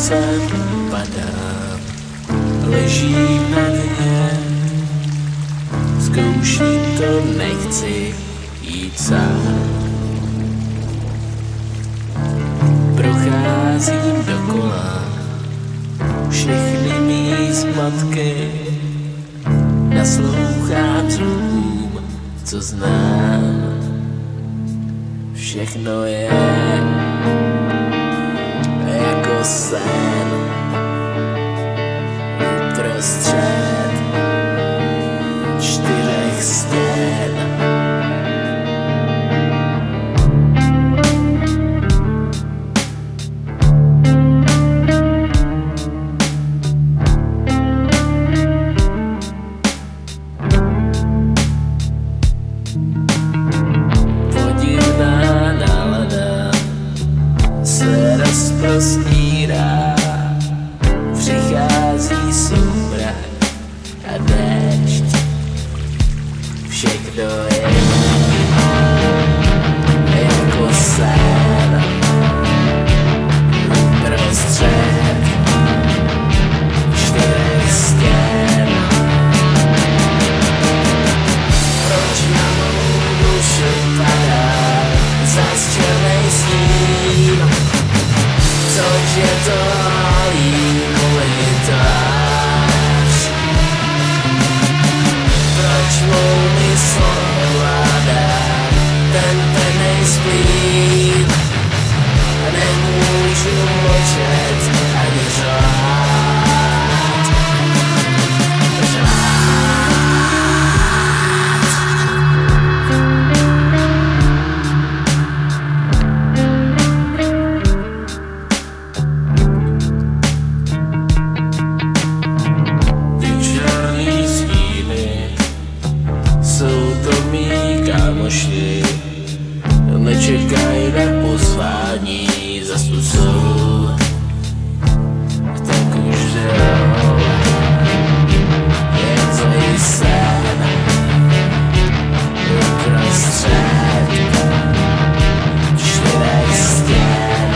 jsem padám, ležím na dně, zkouším to, nechci jít sám. Procházím dokola všechny mý zmatky, naslouchám zvukům, co znám. Všechno je jako sen uprostřed 4 stěn. Podivná nálada se rozprostírá, přichází soumrak a déšť. Všechno je jako sen uprostřed 4 stěn. Proč na mou duši padá zas černej sníh? Což je to halý komentář? Proč mou mysl ovládá ten temnej splín? Nemůžu mlčet ani řvát. Jsou to mý kámoši, nečekaj na pozvání, zas tu jsou, tak už jdou, jen zlý sen uprostřed 4 stěn.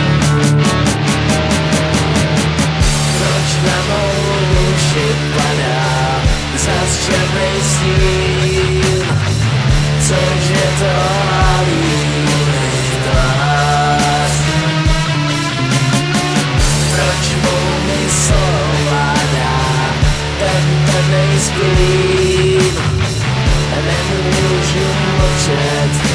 Proč na mou duši padá zas černej stín? Což je to halý komentář? Proč mou mysl ovládá ten temnej splín? Nemůžu mlčet